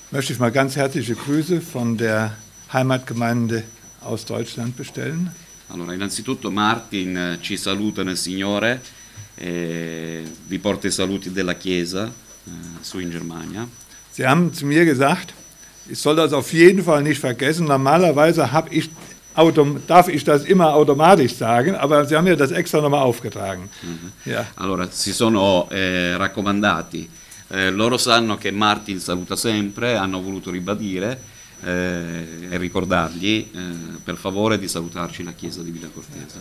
Möchte ich mal ganz herzliche Grüße von der Heimatgemeinde aus Deutschland bestellen. Allora, innanzitutto Martin ci saluta nel Signore, vi porta i saluti della Chiesa su in Germania. Sie haben zu mir gesagt, ich soll das auf jeden Fall nicht vergessen. Normalerweise darf ich das immer automatisch sagen, aber Sie haben mir das extra nochmal aufgetragen. Ja. Allora, si sono raccomandati. Loro sanno che Martin saluta sempre, hanno voluto ribadire e ricordargli per favore di salutarci la Chiesa di Villa Cortese.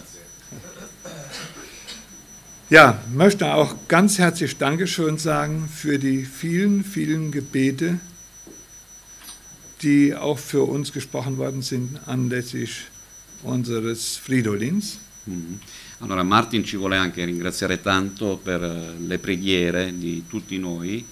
Ja, möchte auch ganz herzlich Dankeschön sagen für die vielen, vielen Gebete, die auch für uns gesprochen worden sind anlässlich unseres Fridolins. Allora Martin ci vuole anche ringraziare tanto per le preghiere di tutti noi,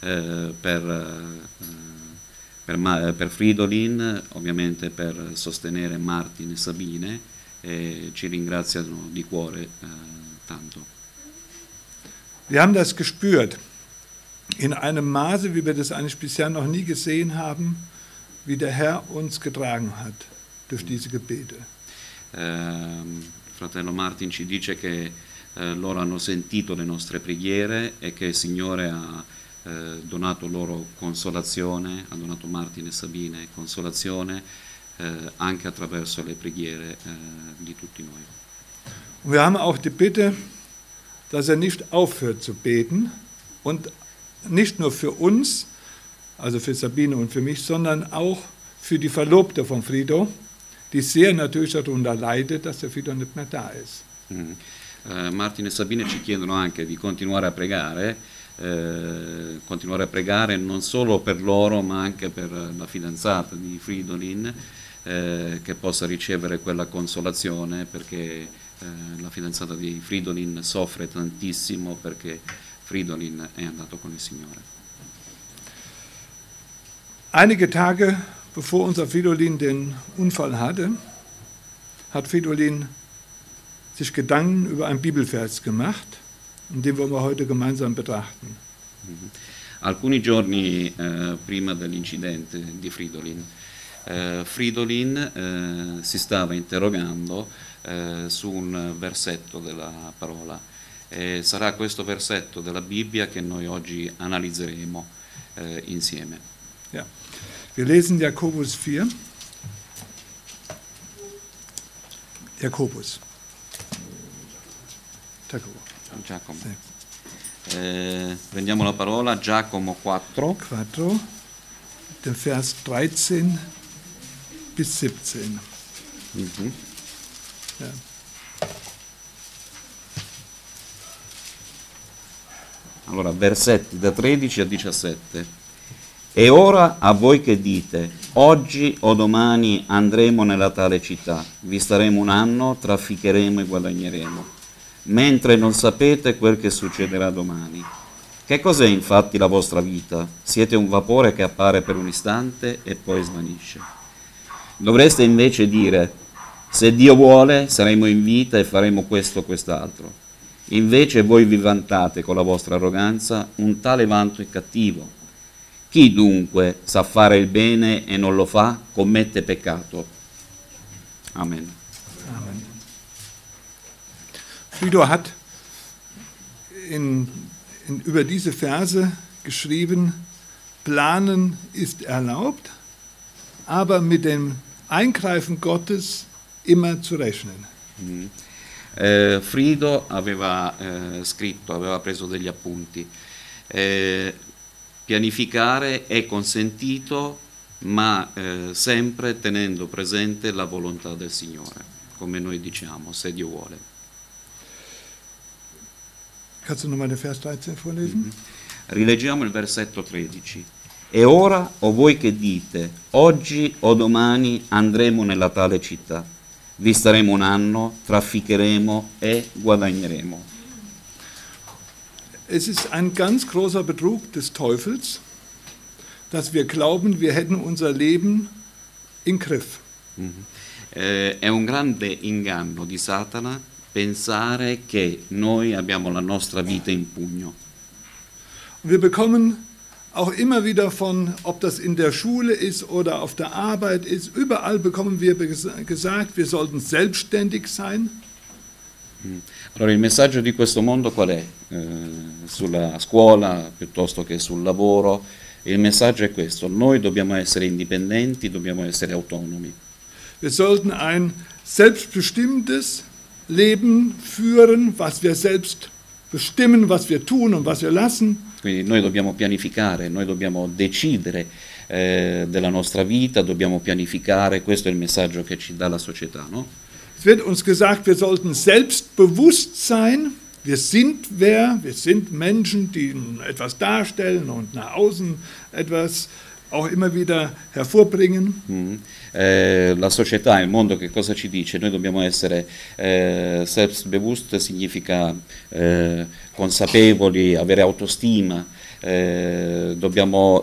per Fridolin, ovviamente per sostenere Martin e Sabine, e ci ringraziano di cuore tanto. Wir haben das gespürt, in einem Maße, wie wir das eigentlich bisher noch nie gesehen haben, wie der Herr uns getragen hat durch diese Gebete. Fratello Martin ci dice che loro hanno sentito le nostre preghiere e che il Signore ha donato loro consolazione, ha donato Martin e Sabine consolazione anche attraverso le preghiere di tutti noi. Wir haben auch die Bitte, dass nicht aufhört zu beten und nicht nur für uns, also für Sabine und für mich, sondern auch für die Verlobte von Frido, die sehr natürlich darunter leidet, dass der Frido nicht mehr da ist. Martin e Sabine ci chiedono anche di continuare a pregare non solo per loro ma anche per la fidanzata di Fridolin, che possa ricevere quella consolazione, perché la fidanzata di Fridolin soffre tantissimo perché Fridolin è andato con il Signore. Einige Tage bevor unser Fridolin den Unfall hatte, hat Fridolin sich Gedanken über einen Bibelvers gemacht, den wollen wir heute gemeinsam betrachten. Alcuni giorni prima dell'incidente di Fridolin, Fridolin si stava interrogando su un versetto della parola. Sarà questo versetto della Bibbia che noi oggi analizzeremo insieme. Ja. Wir lesen Jakobus 4. Jakobus. Giacomo. Prendiamo la parola, Giacomo 4. Den Vers 13 bis 17. Ja. Allora, versetti da 13 a 17. E ora a voi che dite, oggi o domani andremo nella tale città, vi staremo un anno, trafficheremo e guadagneremo, mentre non sapete quel che succederà domani. Che cos'è infatti la vostra vita? Siete un vapore che appare per un istante e poi svanisce. Dovreste invece dire, se Dio vuole saremo in vita e faremo questo o quest'altro. Invece voi vi vantate con la vostra arroganza, un tale vanto è cattivo. Chi dunque sa fare il bene e non lo fa, commette peccato. Amen. Amen. Frido hat über diese Verse geschrieben, planen ist erlaubt, aber mit dem Eingreifen Gottes immer zu rechnen. Frido aveva scritto, aveva preso degli appunti. Pianificare è consentito, ma sempre tenendo presente la volontà del Signore, come noi diciamo, se Dio vuole. Kannst du nochmal den Vers 13 vorlesen? Rileggiamo il versetto 13. E ora, o voi che dite, oggi o domani andremo nella tale città, vi staremo un anno, trafficheremo e guadagneremo. Es ist ein ganz großer Betrug des Teufels, dass wir glauben, wir hätten unser Leben im Griff. È un grande inganno di Satana pensare che noi abbiamo la nostra vita in pugno. Wir bekommen auch immer wieder ob das in der Schule ist oder auf der Arbeit ist, überall bekommen wir gesagt, wir sollten selbstständig sein. Allora il messaggio di questo mondo qual è? Sulla scuola piuttosto che sul lavoro, il messaggio è questo: noi dobbiamo essere indipendenti, dobbiamo essere autonomi. Wir sollten ein selbstbestimmtes Leben führen, was wir selbst bestimmen, was wir tun und was wir lassen. Quindi noi dobbiamo pianificare, noi dobbiamo decidere della nostra vita, dobbiamo pianificare, questo è il messaggio che ci dà la società, no? Es wird uns gesagt, wir sollten selbstbewusst sein. Wir sind Menschen, die etwas darstellen und nach außen etwas auch immer wieder hervorbringen. La società, il mondo che cosa ci dice? Noi dobbiamo essere selbstbewusst, significa consapevoli, avere autostima, dobbiamo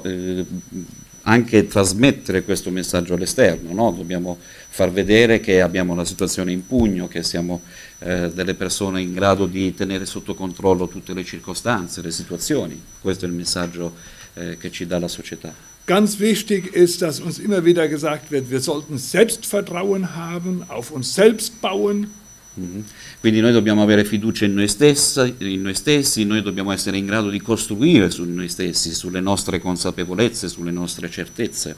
anche trasmettere questo messaggio all'esterno, no? Dobbiamo far vedere che abbiamo la situazione in pugno, che siamo delle persone in grado di tenere sotto controllo tutte le circostanze, le situazioni. Questo è il messaggio che ci dà la società. Ganz wichtig ist, dass uns immer wieder gesagt wird, wir sollten Selbstvertrauen haben, auf uns selbst bauen. Quindi noi dobbiamo avere fiducia in noi stessi, noi dobbiamo essere in grado di costruire su noi stessi, sulle nostre consapevolezze, sulle nostre certezze.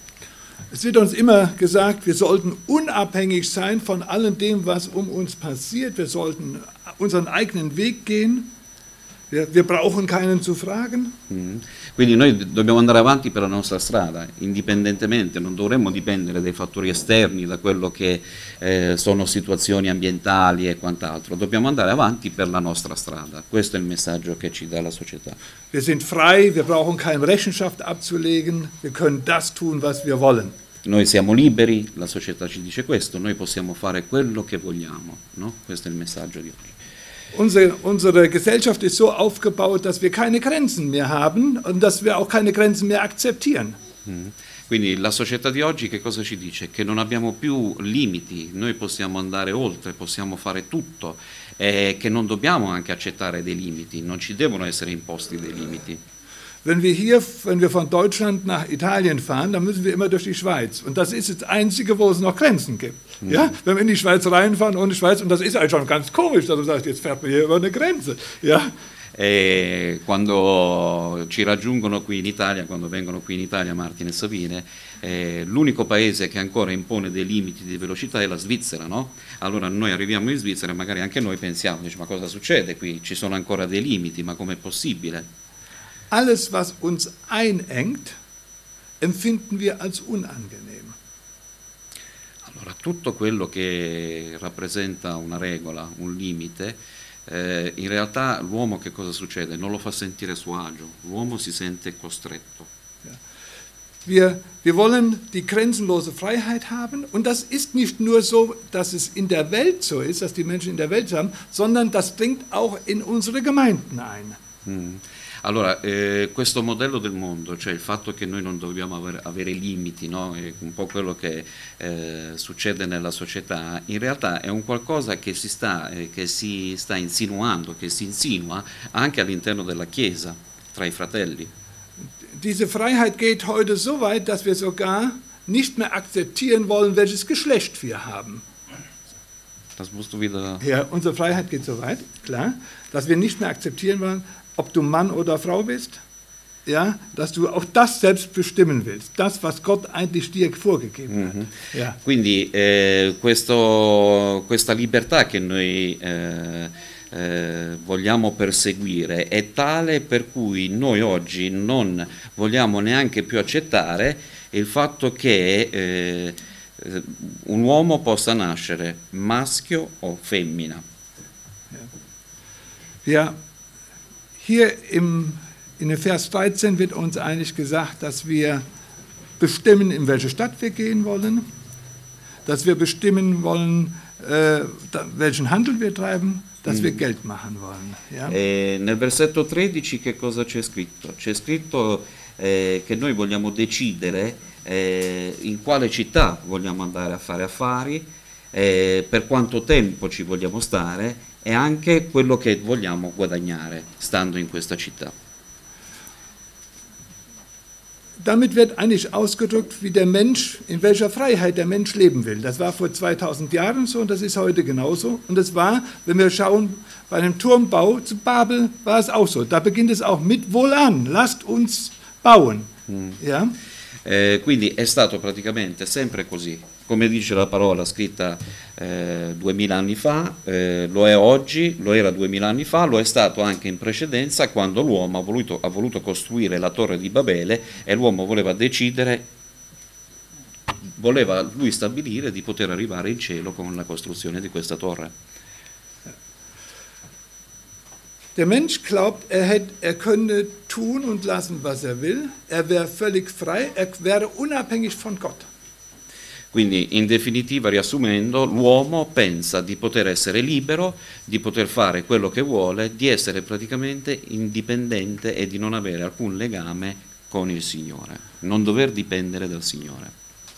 Es wird uns immer gesagt, wir sollten unabhängig sein von allem dem, was um uns passiert. Wir sollten unseren eigenen Weg gehen. Wir brauchen keinen zu fragen. Quindi noi dobbiamo andare avanti per la nostra strada, indipendentemente, non dovremmo dipendere dai fattori esterni, da quello che sono situazioni ambientali e quant'altro. Dobbiamo andare avanti per la nostra strada. Questo è il messaggio che ci dà la società. Wir sind frei, wir brauchen keine Rechenschaft abzulegen. Wir können das tun, was wir wollen. Noi siamo liberi, la società ci dice questo, noi possiamo fare quello che vogliamo, no? Questo è il messaggio di oggi. Unsere Gesellschaft ist so aufgebaut, dass wir keine Grenzen mehr haben und dass wir auch keine Grenzen mehr akzeptieren. Quindi la società di oggi che cosa ci dice? Che non abbiamo più limiti, noi possiamo andare oltre, possiamo fare tutto, e che non dobbiamo anche accettare dei limiti, non ci devono essere imposti dei limiti. Wenn wir von Deutschland nach Italien fahren, dann müssen wir immer durch die Schweiz. Und das ist das Einzige, wo es noch Grenzen gibt. Ja? Wenn wir in die Schweiz reinfahren ohne Schweiz, und das ist eigentlich schon ganz komisch, dass du sagst, jetzt fährt man hier über eine Grenze. Ja? E quando ci raggiungono qui in Italia, quando vengono qui in Italia Martin e Sabine, l'unico paese che ancora impone dei limiti di velocità è la Svizzera, no? Allora noi arriviamo in Svizzera e magari anche noi pensiamo, ma cosa succede qui? Ci sono ancora dei limiti, ma com'è possibile? Alles, was uns einengt, empfinden wir als unangenehm. Allora, tutto quello che rappresenta una regola, un limite, in realtà l'uomo che cosa succede? Non lo fa sentire a suo agio, l'uomo si sente costretto. Wir wollen die grenzenlose Freiheit haben, und das ist nicht nur so, dass es in der Welt so ist, dass die Menschen in der Welt haben, sondern das dringt auch in unsere Gemeinden ein. Allora, questo modello del mondo, cioè il fatto che noi non dobbiamo avere limiti, no? È un po' quello che succede nella società, in realtà è un qualcosa che si sta insinuando, che si insinua anche all'interno della Chiesa, tra i fratelli. Diese Freiheit geht heute so weit, dass wir sogar nicht mehr akzeptieren wollen, welches Geschlecht wir haben. Das musst du wieder... Ja, unsere Freiheit geht so weit, klar, dass wir nicht mehr akzeptieren wollen, ob du Mann oder Frau bist, ja, dass du auch das selbst bestimmen willst, das, was Gott eigentlich dir vorgegeben hat. Ja. Quindi questa libertà che noi vogliamo perseguire è tale per cui noi oggi non vogliamo neanche più accettare il fatto che un uomo possa nascere maschio o femmina. Ja. Hier in dem Vers 13 wird uns eigentlich gesagt, dass wir bestimmen, in welche Stadt wir gehen wollen, dass wir bestimmen wollen, welchen Handel wir treiben, dass wir Geld machen wollen. Ja? Nel versetto 13 che cosa c'è scritto? C'è scritto che noi vogliamo decidere in quale città vogliamo andare a fare affari, per quanto tempo ci vogliamo stare, e anche quello che vogliamo guadagnare stando in questa città. damit wird eigentlich ausgedrückt, wie der Mensch, in welcher Freiheit der Mensch leben will. Das war vor 2000 Jahren so und das ist heute genauso. Und das war, wenn wir schauen, bei einem Turmbau zu Babel war es auch so. Da beginnt es auch mit Wohlan, lasst uns bauen. Ja? Quindi è stato praticamente sempre così, come dice la parola scritta 2000 anni fa, lo è oggi, lo era 2000 anni fa, lo è stato anche in precedenza quando l'uomo ha voluto costruire la torre di Babele e l'uomo voleva decidere, voleva lui stabilire di poter arrivare in cielo con la costruzione di questa torre. Der Mensch glaubt, er könne tun und lassen, was er will. Er wäre völlig frei, er wäre unabhängig von Gott. Quindi, in definitiva, riassumendo, l'uomo pensa di poter essere libero, di poter fare quello che vuole, di essere praticamente indipendente e di non avere alcun legame con il Signore, non dover dipendere dal Signore.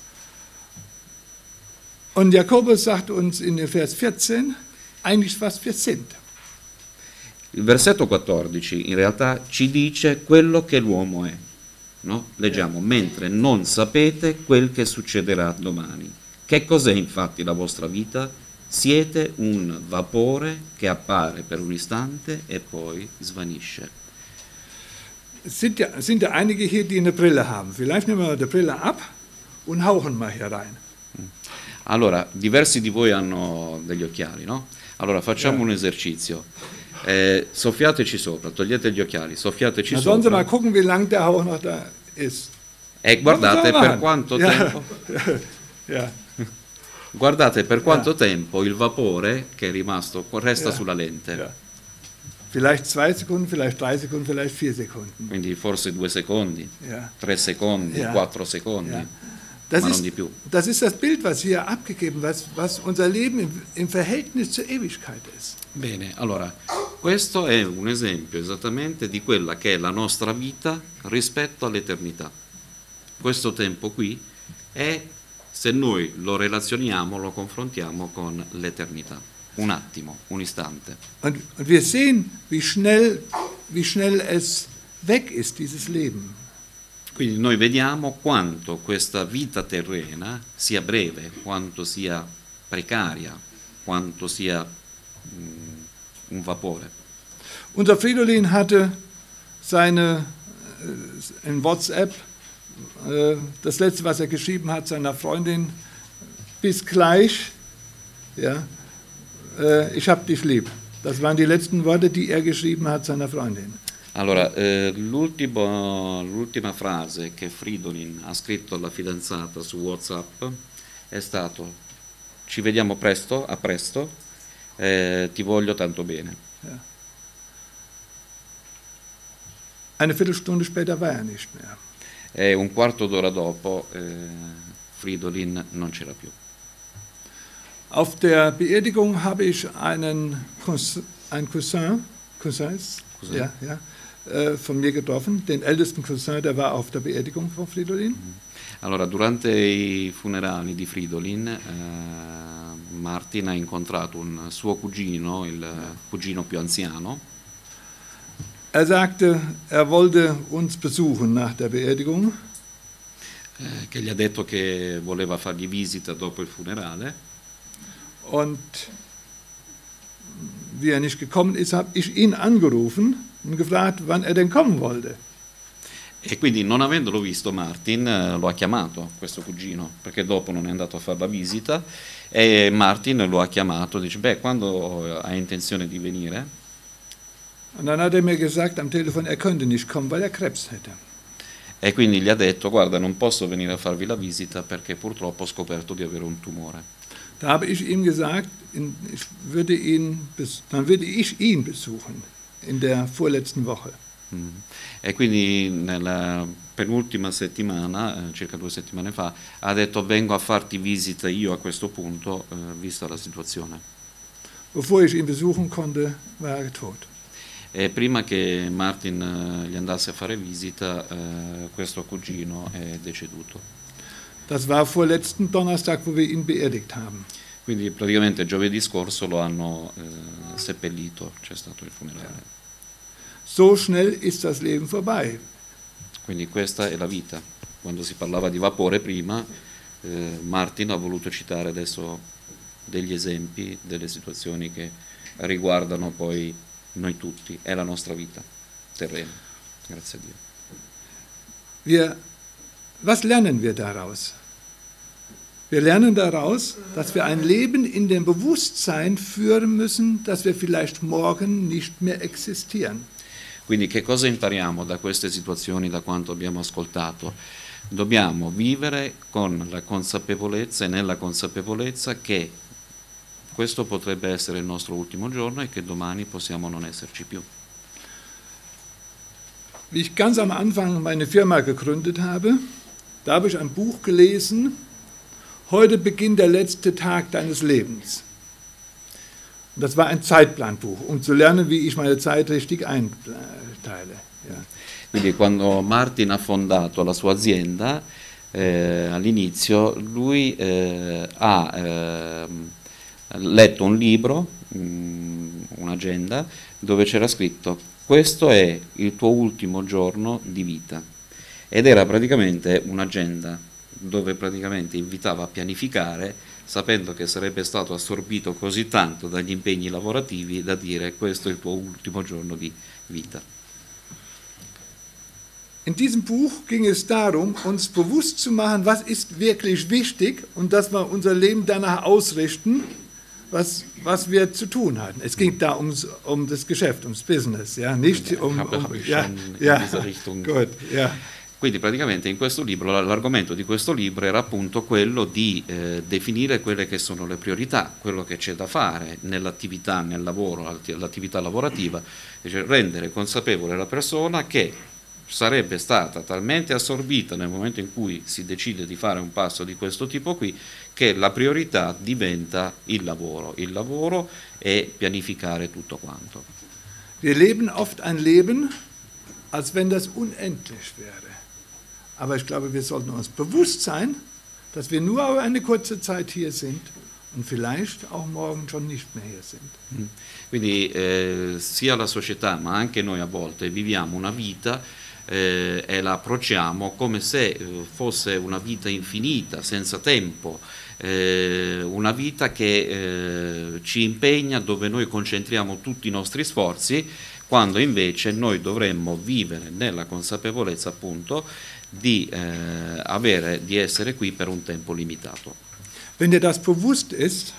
Und Jakobus sagt uns in Vers 14 eigentlich, was wir sind. Il versetto 14 in realtà ci dice quello che l'uomo è. No? Leggiamo, mentre non sapete quel che succederà domani. Che cos'è infatti la vostra vita? Siete un vapore che appare per un istante e poi svanisce. Sind ja einige hier, die eine Brille haben. Vielleicht nehmen wir die Brille ab und hauchen mal hier rein. Allora, diversi di voi hanno degli occhiali, no? Allora facciamo un esercizio. Soffiateci sopra, togliete gli occhiali, soffiateci Na, sollen Sie sopra. mal gucken, wie lang der Hauch noch da ist. E guardate per quanto tempo. Ja. Guardate per quanto tempo il vapore che è rimasto resta sulla lente. Ja. Vielleicht 2 Sekunden, vielleicht 3 Sekunden, vielleicht 4 Sekunden. Quindi forse 2 secondi, Ja. 3 secondi, Ja. 4 secondi, Ja. ma non di più. Das ist das Bild, was hier abgegeben wird, was unser Leben im Verhältnis zur Ewigkeit ist. Bene, allora, questo è un esempio esattamente di quella che è la nostra vita rispetto all'eternità. Questo tempo qui è, se noi lo relazioniamo, lo confrontiamo con l'eternità. Un attimo, un istante. Und wir sehen, wie schnell es weg ist, dieses Leben. Quindi noi vediamo quanto questa vita terrena sia breve, quanto sia precaria, quanto sia un vapore. Unser Fridolin hatte in WhatsApp, das letzte, was er geschrieben hat, seiner Freundin, bis gleich, ja, ich hab dich lieb. Das waren die letzten Worte, die er geschrieben hat seiner Freundin. Allora, l'ultima frase che Fridolin ha scritto alla fidanzata su WhatsApp è stato: ci vediamo presto, a presto, ti voglio tanto bene. Ja. Eine Viertelstunde später war er nicht mehr. E un quarto d'ora dopo Fridolin non c'era più. Auf der Beerdigung habe ich einen Cousin. Ja, ja, von mir getroffen, den ältesten Cousin, der war auf der Beerdigung von Fridolin. Allora, durante i funerali di Fridolin, Martin ha incontrato un suo cugino, il cugino più anziano. Er sagte, er wollte uns besuchen nach der Beerdigung. Che gli ha detto che voleva fargli visita dopo il funerale. Und wie er nicht gekommen ist, habe ich ihn angerufen und gefragt, wann er denn kommen wollte. E quindi, non avendolo visto, Martin lo ha chiamato, questo cugino, perché dopo non è andato a fare la visita, e Martin lo ha chiamato, dice, beh, quando hai intenzione di venire? Und dann hat er mir gesagt am Telefon, er könnte nicht kommen, weil er Krebs hätte. E quindi gli ha detto, guarda, non posso venire a farvi la visita perché purtroppo ho scoperto di avere un tumore. Da habe ich ihm gesagt, dann würde ich ihn besuchen in der vorletzten Woche. E quindi nella penultima settimana, circa 2 settimane fa, ha detto vengo a farti visita io a questo punto, vista la situazione. Bevor ich ihn besuchen konnte, war er tot. E prima che Martin gli andasse a fare visita, questo cugino è deceduto. Das war vorletzten Donnerstag, wo wir ihn beerdigt haben. Quindi praticamente giovedì scorso lo hanno seppellito, c'è stato il funerale. So schnell ist das Leben vorbei. Quindi questa è la vita. quando si parlava di vapore prima, Martin ha voluto citare adesso degli esempi, delle situazioni che riguardano poi noi tutti e la nostra vita terrena. Grazie a Dio. Was lernen wir daraus? Wir lernen daraus, dass wir ein Leben in dem Bewusstsein führen müssen, dass wir vielleicht morgen nicht mehr existieren. Quindi che cosa impariamo da queste situazioni, da quanto abbiamo ascoltato? Dobbiamo vivere con la consapevolezza e nella consapevolezza che questo potrebbe essere il nostro ultimo giorno e che domani possiamo non esserci più. Wie ich ganz am Anfang meine Firma gegründet habe, da habe ich ein Buch gelesen, heute beginnt der letzte Tag deines Lebens. Und das war ein Zeitplanbuch, um zu lernen, wie ich meine Zeit richtig einteile. Ja. Quindi quando Martin ha fondato la sua azienda, all'inizio lui ha letto un libro, un'agenda, dove c'era scritto: questo è il tuo ultimo giorno di vita. Ed era praticamente un'agenda dove praticamente invitava a pianificare, sapendo che sarebbe stato assorbito così tanto dagli impegni lavorativi da dire: questo è il tuo ultimo giorno di vita. In diesem Buch ging es darum, uns bewusst zu machen, was ist wirklich wichtig und dass wir unser Leben danach ausrichten, was wir zu tun hatten. Es ging da um das Geschäft, ums Business, ja, nicht Questa Richtung. Gut, ja. Quindi praticamente in questo libro, l'argomento di questo libro era appunto quello di definire quelle che sono le priorità, quello che c'è da fare nell'attività, nel lavoro, l'attività lavorativa, cioè rendere consapevole la persona che sarebbe stata talmente assorbita nel momento in cui si decide di fare un passo di questo tipo qui, che la priorità diventa il lavoro e pianificare tutto quanto. Wir leben oft ein Leben, als wenn das unendlich wäre. Aber ich glaube, wir sollten uns bewusst sein, dass wir nur eine kurze Zeit hier sind und vielleicht auch morgen schon nicht mehr hier sind. Quindi sia la società ma anche noi a volte viviamo una vita e la approcciamo come se fosse una vita infinita, senza tempo, una vita che ci impegna, dove noi concentriamo tutti i nostri sforzi, quando invece noi dovremmo vivere nella consapevolezza appunto di essere qui per un tempo limitato. Wenn dir das bewusst ist,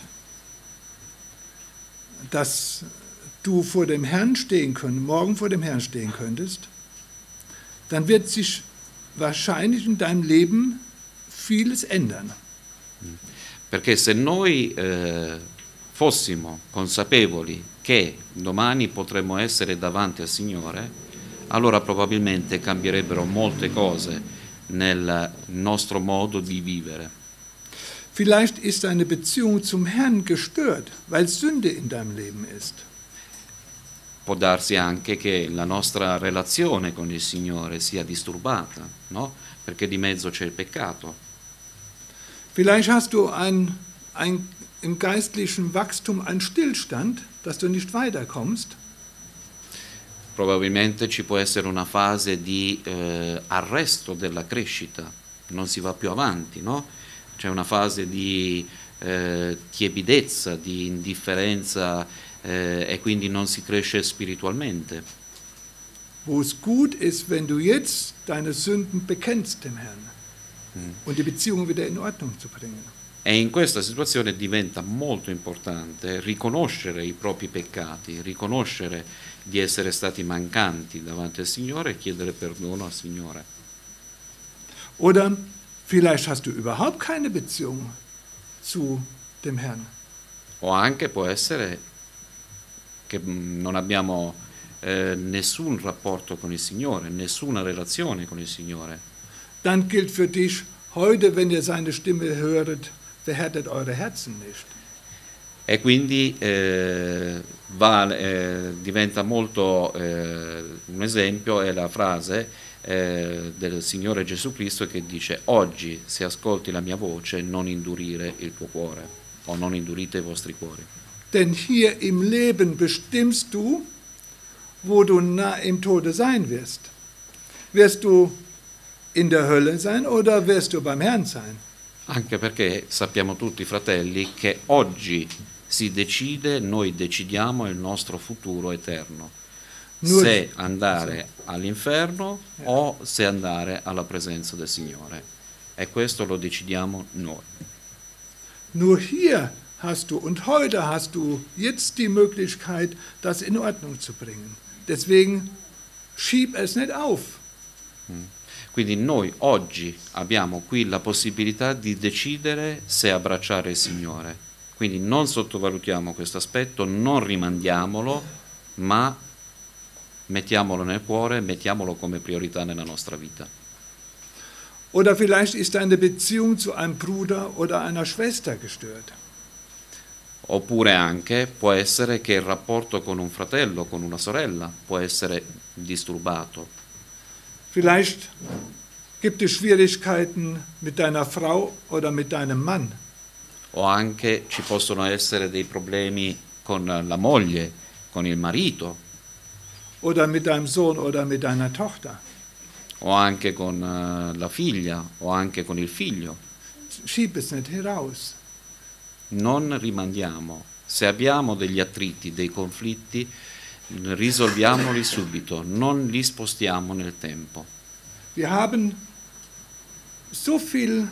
dass du vor dem Herrn morgen vor dem Herrn stehen könntest, dann wird sich wahrscheinlich in deinem Leben vieles ändern. Perché se noi fossimo consapevoli che domani potremmo essere davanti al Signore, allora probabilmente cambierebbero molte cose nel nostro modo di vivere. Vielleicht ist deine Beziehung zum Herrn gestört, weil Sünde in deinem Leben ist. Può darsi anche che la nostra relazione con il Signore sia disturbata, no? Perché di mezzo c'è il peccato. Vielleicht hast du im geistlichen Wachstum einen Stillstand, dass du nicht weiterkommst. Probabilmente ci può essere una fase di arresto della crescita, non si va più avanti, no? C'è una fase di tiepidezza, di indifferenza, e quindi non si cresce spiritualmente. Wo es gut ist, wenn du jetzt deine Sünden bekennst dem Herrn und die Beziehung wieder in Ordnung zu bringen. E in questa situazione diventa molto importante riconoscere i propri peccati, riconoscere di essere stati mancanti davanti al Signore e chiedere perdono al Signore. Oder vielleicht hast du überhaupt keine Beziehung zu dem Herrn. O anche può essere che non abbiamo nessun rapporto con il Signore, nessuna relazione con il Signore. Dann gilt für dich heute, wenn ihr seine Stimme höret, verhärtet eure Herzen nicht. E quindi diventa molto un esempio è la frase del Signore Gesù Cristo che dice: oggi se ascolti la mia voce non indurire il tuo cuore o non indurite i vostri cuori. Denn hier im Leben bestimmst du, wo du nah im Tode sein wirst. Wirst du in der Hölle sein oder wirst du beim Herrn sein? Anche perché sappiamo tutti, fratelli, che oggi si decide, noi decidiamo il nostro futuro eterno, se andare all'inferno o se andare alla presenza del Signore. E questo lo decidiamo noi. Nur hier hast du und heute hast du jetzt die Möglichkeit, das in Ordnung zu bringen. Deswegen schieb es nicht auf. Quindi noi oggi abbiamo qui la possibilità di decidere se abbracciare il Signore. Quindi non sottovalutiamo questo aspetto, non rimandiamolo, ma mettiamolo nel cuore, mettiamolo come priorità nella nostra vita. Oder vielleicht ist deine Beziehung zu einem Bruder oder einer Schwester gestört. Oppure anche può essere che il rapporto con un fratello, con una sorella, può essere disturbato. Vielleicht gibt es Schwierigkeiten mit deiner Frau oder mit deinem Mann. O anche ci possono essere dei problemi con la moglie, con il marito, Oder mit deinem Sohn oder mit deiner Tochter. o anche con la figlia, o anche con il figlio. Schieb es nicht heraus. Non rimandiamo. Se abbiamo degli attriti, dei conflitti, risolviamoli subito, non li spostiamo nel tempo. Wir haben so viel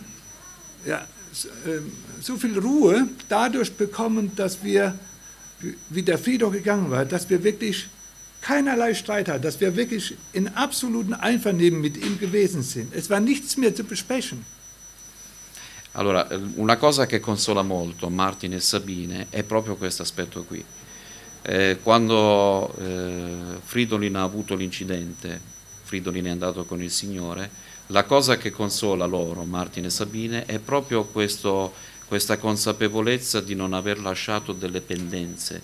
Ruhe dadurch bekommen, dass wir, wie der Friedhof gegangen war, dass wir wirklich keinerlei Streit hatten, dass wir wirklich in absolutem Einvernehmen mit ihm gewesen sind. Es war nichts mehr zu besprechen. Allora, una cosa che consola molto Martin e Sabine è proprio questo aspetto qui. Quando Fridolin ha avuto l'incidente, Fridolin è andato con il Signore, la cosa che consola loro, Martin e Sabine, è proprio questa consapevolezza di non aver lasciato delle pendenze,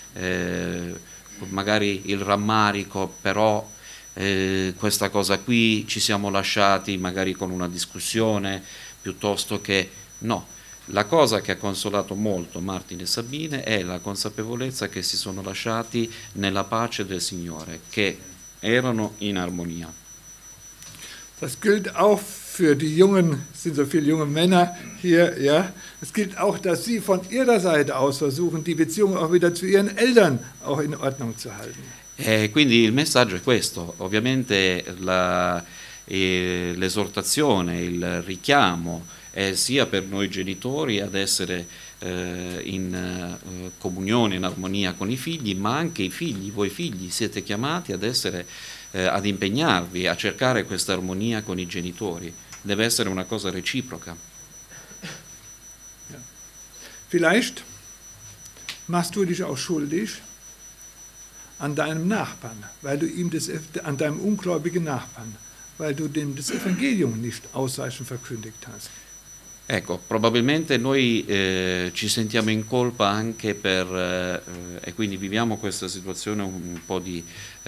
magari il rammarico, però questa cosa qui ci siamo lasciati magari con una discussione, piuttosto che no. La cosa che ha consolato molto Martin e Sabine è la consapevolezza che si sono lasciati nella pace del Signore, che erano in armonia. Das gilt auch für die jungen, es sind so viele junge Männer hier, ja. Es gilt auch, dass sie von ihrer Seite aus versuchen, die Beziehung auch wieder zu ihren Eltern auch in Ordnung zu halten. E quindi il messaggio è questo, ovviamente l'esortazione, il richiamo è sia per noi genitori ad essere in comunione, in armonia con i figli, ma anche i figli, voi figli siete chiamati ad essere, ad impegnarvi a cercare questa armonia con i genitori, deve essere una cosa reciproca. Ja. Vielleicht machst du dich auch schuldig an deinem Nachbarn, weil du ihm an deinem ungläubigen Nachbarn, weil du dem das Evangelium nicht ausreichend verkündigt hast. Ecco, probabilmente noi ci sentiamo in colpa anche e quindi viviamo questa situazione un po' di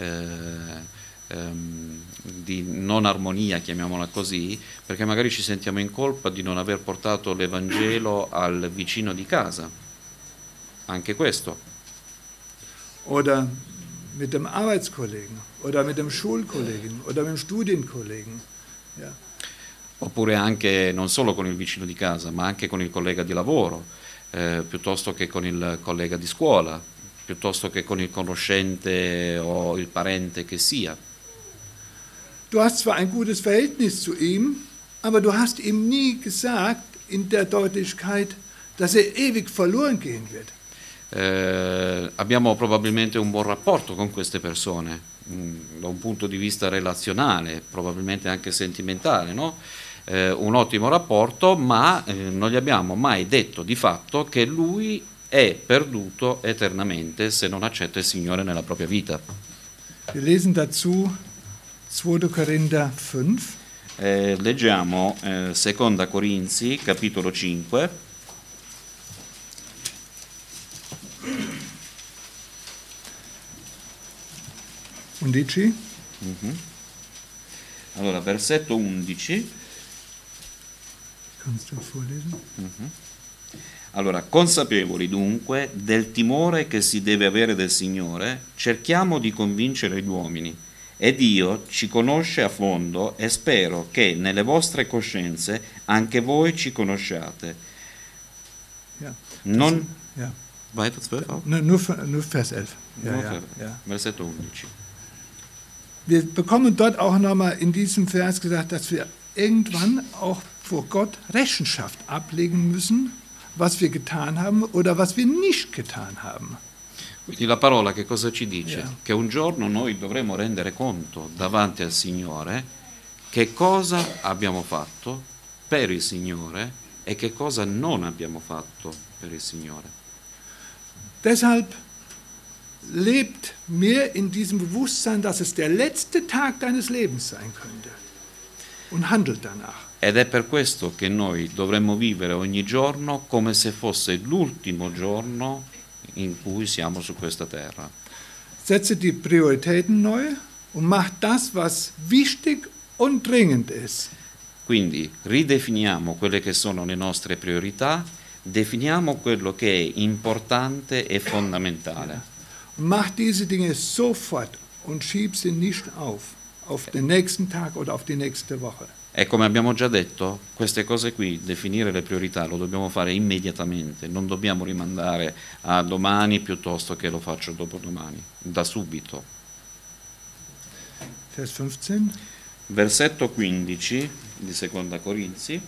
non armonia, chiamiamola così, perché magari ci sentiamo in colpa di non aver portato l'Evangelo al vicino di casa. Anche questo. Oder mit dem Arbeitskollegen oder mit dem Schulkollegen oder mit dem Studienkollegen. Ja. Oppure anche non solo con il vicino di casa, ma anche con il collega di lavoro, piuttosto che con il collega di scuola, piuttosto che con il conoscente o il parente che sia. Du hast zwar ein gutes Verhältnis zu ihm, aber du hast ihm nie gesagt in der Deutlichkeit, dass ewig verloren gehen wird. Abbiamo probabilmente un buon rapporto con queste persone, da un punto di vista relazionale, probabilmente anche sentimentale, no? Un ottimo rapporto, ma non gli abbiamo mai detto di fatto che lui è perduto eternamente se non accetta il Signore nella propria vita. Wir lesen dazu 2. Korinther 5. Leggiamo 2 Corinzi, capitolo 5. Undici. Allora, versetto 11. Kannst du vorlesen? Allora, consapevoli dunque del timore che si deve avere del Signore, cerchiamo di convincere gli uomini E Dio ci conosce a fondo e spero che nelle vostre coscienze anche voi ci conosciate. Ja, Non... ja. Weiter 12 auch? Nur Vers 11. Ja, Nur ja, Vers- ja. Versetto 11. Wir bekommen dort auch nochmal in diesem Vers gesagt, dass wir irgendwann auch vor Gott Rechenschaft ablegen müssen, was wir getan haben oder was wir nicht getan haben. Quindi la parola che cosa ci dice? Yeah. Che un giorno noi dovremo rendere conto davanti al Signore che cosa abbiamo fatto per il Signore e che cosa non abbiamo fatto per il Signore. Deshalb lebt mehr in diesem Bewusstsein, dass es der letzte Tag deines Lebens sein könnte und handelt danach. Ed è per questo che noi dovremmo vivere ogni giorno come se fosse l'ultimo giorno in cui siamo su questa terra. Setze die Prioritäten neu und mach das, was wichtig und dringend ist. Quindi ridefiniamo quelle che sono le nostre priorità, definiamo quello che è importante e fondamentale. Mach diese Dinge sofort und schieb sie nicht auf den nächsten Tag oder auf die nächste Woche. E come abbiamo già detto, queste cose qui, definire le priorità, lo dobbiamo fare immediatamente, non dobbiamo rimandare a domani piuttosto che lo faccio dopodomani, da subito. Vers 15. Versetto 15 di Seconda Corinzi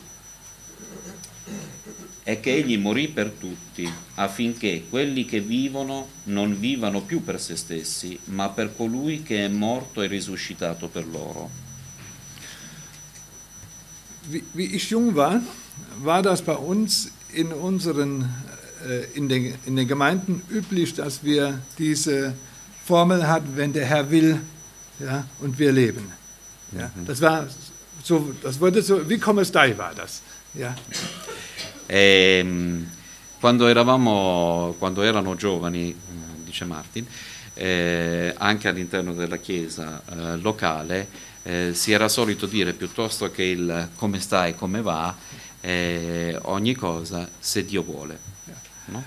è che egli morì per tutti, affinché quelli che vivono non vivano più per se stessi, ma per colui che è morto e risuscitato per loro. Wie ich jung war das bei uns in den Gemeinden üblich, dass wir diese Formel hatten, wenn der Herr will, ja, und wir leben. Ja, das war so, das wurde so, wie Come Stai war das. Ja. Quando erano giovani, dice Martin, anche all'interno della chiesa locale, si era solito dire piuttosto che il come stai, come va, ogni cosa se Dio vuole. No?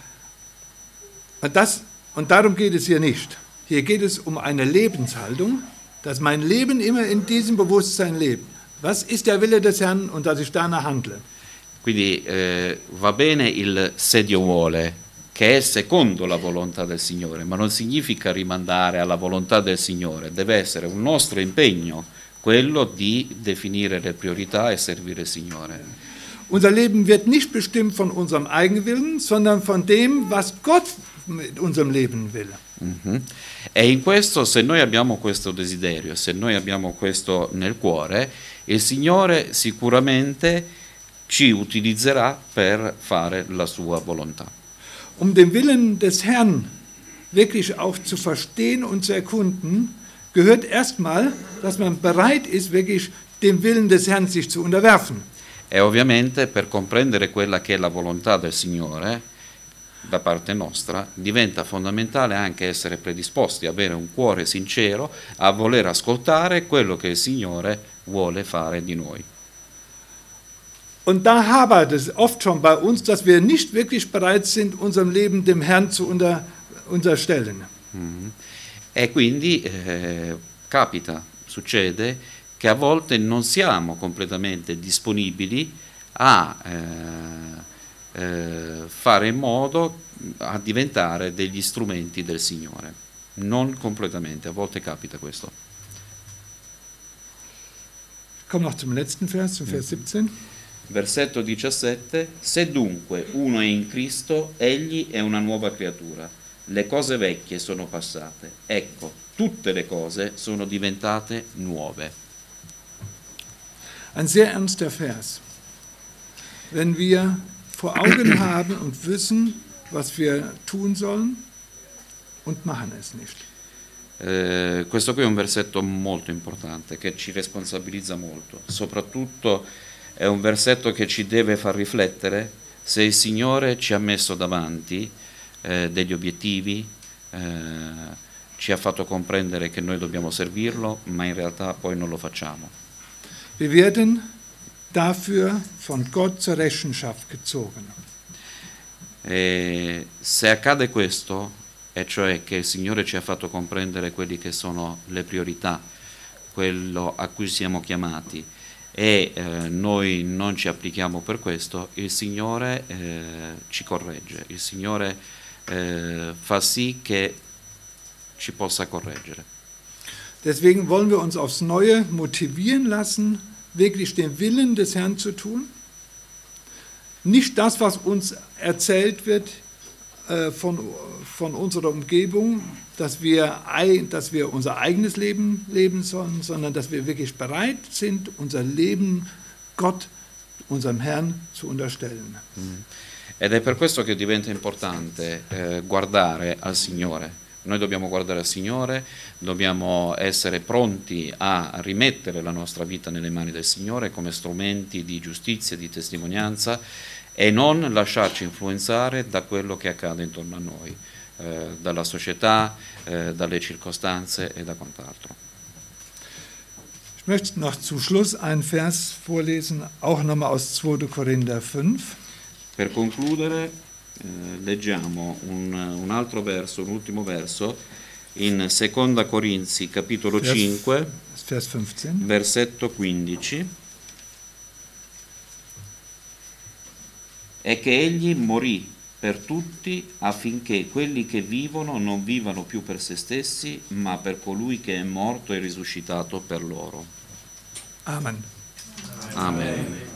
Und darum geht es hier nicht. Hier geht es um eine Lebenshaltung, dass mein Leben immer in diesem Bewusstsein lebt. Was ist der Wille des Herrn und dass ich danach handle? Quindi va bene il se Dio vuole, che è secondo la volontà del Signore, ma non significa rimandare alla volontà del Signore, deve essere un nostro impegno quello di definire le priorità e servire il Signore. Unser Leben wird nicht bestimmt von unserem Eigenwillen, sondern von dem, was Gott mit unserem Leben will. Mm-hmm. E in questo, se noi abbiamo questo desiderio, se noi abbiamo questo nel cuore, il Signore sicuramente ci utilizzerà per fare la sua volontà. Um den Willen des Herrn wirklich auch zu verstehen und zu erkunden, gehört erstmal, dass man bereit ist, wirklich dem Willen des Herrn sich zu unterwerfen. E ovviamente per comprendere quella che è la volontà del Signore da parte nostra, diventa fondamentale anche essere predisposti, avere un cuore sincero a voler ascoltare quello che il Signore vuole fare di noi. Und da hapert es oft schon bei uns, dass wir nicht wirklich bereit sind, unserem Leben dem Herrn zu unterstellen. Mm-hmm. E quindi succede che a volte non siamo completamente disponibili a fare in modo a diventare degli strumenti del Signore. Non completamente, a volte capita questo. Komm noch zum letzten Vers, zum Vers 17. Versetto 17: se dunque uno è in Cristo, egli è una nuova creatura. Le cose vecchie sono passate, ecco, tutte le cose sono diventate nuove. Ein sehr ernster Vers. Wenn wir vor Augen haben und wissen, was wir tun sollen und machen es nicht. Questo qui è un versetto molto importante che ci responsabilizza molto, soprattutto è un versetto che ci deve far riflettere se il Signore ci ha messo davanti degli obiettivi, ci ha fatto comprendere che noi dobbiamo servirlo, ma in realtà poi non lo facciamo. Wir werden dafür von Gott zur Rechenschaft gezogen. E se accade questo, e cioè che il Signore ci ha fatto comprendere quelli che sono le priorità, quello a cui siamo chiamati e noi non ci applichiamo per questo, il Signore ci corregge, il Signore fa sì che ci possa correggere. Deswegen wollen wir uns aufs Neue motivieren lassen, wirklich den Willen des Herrn zu tun. Nicht das, was uns erzählt wird von unserer Umgebung, dass wir unser eigenes Leben leben sollen, sondern dass wir wirklich bereit sind, unser Leben Gott, unserem Herrn, zu unterstellen. Ed è per questo che diventa importante guardare al Signore. Noi dobbiamo guardare al Signore, dobbiamo essere pronti a rimettere la nostra vita nelle mani del Signore come strumenti di giustizia, di testimonianza, e non lasciarci influenzare da quello che accade intorno a noi, dalla società, dalle circostanze e da quant'altro. Ich möchte noch zu Schluss einen Vers vorlesen, auch nochmal aus 2. Korinther 5. Per concludere, leggiamo un altro verso, un ultimo verso, in Seconda Corinzi, capitolo 5, Vers 15. versetto 15. E che egli morì per tutti affinché quelli che vivono non vivano più per se stessi, ma per colui che è morto e risuscitato per loro. Amen. Amen.